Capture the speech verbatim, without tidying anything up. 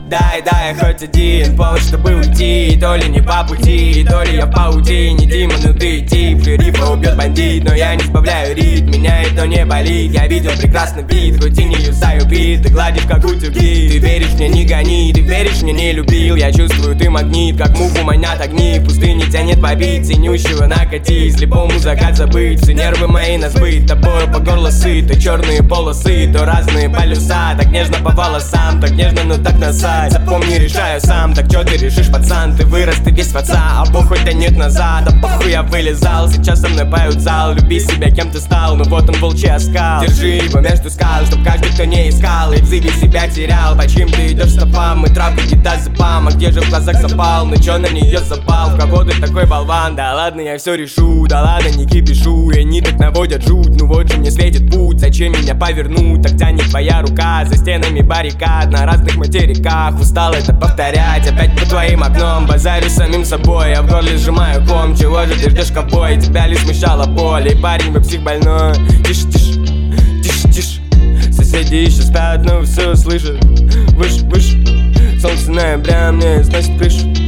Дай, дай хоть один повод, чтобы уйти. То ли не по пути, то ли я в паутине. Дима, ну ты тип, шерифа убьет бандит. Но я не сбавляю ритм, меня это не болит. Я видел прекрасный вид, хоть и не юзаю бит. Ты гладишь как утюги, ты веришь мне, не гони. Ты веришь мне, не любил, я чувствую, ты магнит. Как муху манят огни, в пустыне тянет побить. Ценющего накати, слепому закат забыть. Все нервы мои на сбыт, тобою по горло сыт. То черные полосы, то разные полюса. Так нежно по волосам, так нежно, но так насать. Запомни, решаю сам, так чё ты решишь, пацан? Ты вырос, ты весь в отца, а Бог хоть тянет назад. Да похуй, я вылезал, сейчас со мной поют зал. Люби себя, кем ты стал, ну вот он волчий оскал. Держи его между скал, чтоб каждый, кто не искал, и в зыбе себя терял. По чьим ты идешь стопам, и травку кидай запам. А где же в глазах запал, ну чё на нее запал? В кого ты такой болван? Да ладно, я все решу, да ладно, не кипишу. И они так наводят жуть, ну вот же мне светит путь. Зачем меня повернуть, так тянет твоя рука. За стенами баррикад, на разных материках. Устал это повторять, опять по твоим окном. Базарю самим собой, я в горле сжимаю ком. Чего же ты ждешь, ковбой? Тебя лишь смущала боль. И парень, вы псих больной. Тише, тише, тише, тише. Соседи еще спят, но все слышат. Выше, выше. Солнце ноября мне сносит крышу.